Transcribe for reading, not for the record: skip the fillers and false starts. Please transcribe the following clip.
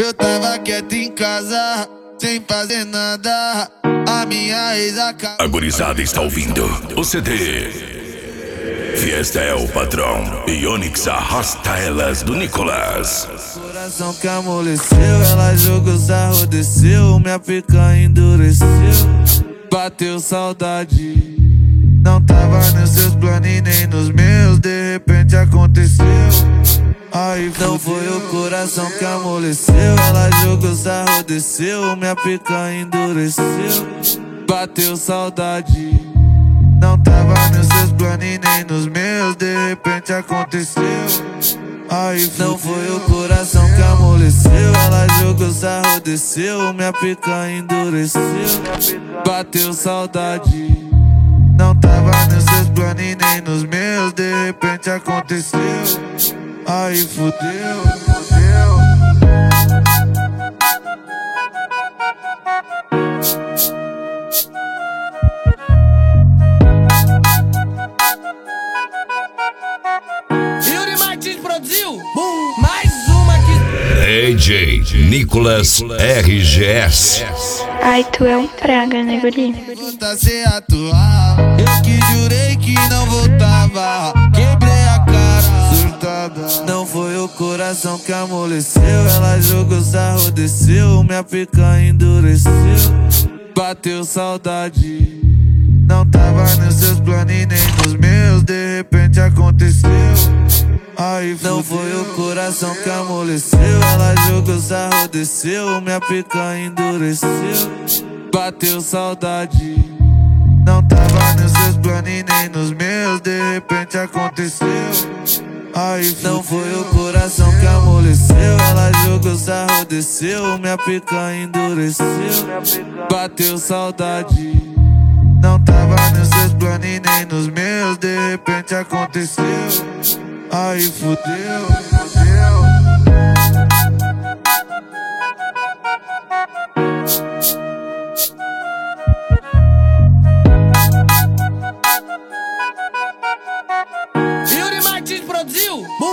Eu tava quieto em casa, sem fazer nada. A minha ex acabou. A gurizada está ouvindo o CD Fiesta é o patrão e Onyx arrasta elas do Nicolas. Coração que amoleceu, ela jogou sarro, desceu. Minha pica endureceu, bateu saudade. Não tava nos seus planos e nem nos meus, de repente aconteceu. Aí não foi o coração que amoleceu, ela jogou sarro, desceu. Minha pica endureceu, bateu saudade. Não tava nos seus planos e nem nos meus, de repente aconteceu. Aí não foi o coração que amoleceu, ela jogou sarro, desceu. Minha pica endureceu, bateu saudade. Não tava nos seus planos e nem nos meus, de repente aconteceu. Aí fudeu, fudeu. Yuri Martins produziu mais uma aqui. DJ Nicolas RGS. Ai, tu é um praga, né, guri? Volta a ser atual. Eu que jurei que não voltava, quebrei a cara, surtada. Não foi o coração que amoleceu, ela jogou sarro, desceu. Minha pica endureceu, bateu saudade. Não tava nos seus planos e nem nos meus, de repente aconteceu. Aí não foi o coração que amoleceu, ela jogou sarro, desceu. Minha pica endureceu, bateu saudade. Não tava nos seus planos e nem nos meus, de repente aconteceu. Aí não foi o coração que amoleceu, ela jogou sarro, desceu. Minha pica endureceu, bateu saudade. Não tava nos seus planos e nem nos meus, de repente aconteceu. Aí fudeu, fudeu. Yuri Martins produziu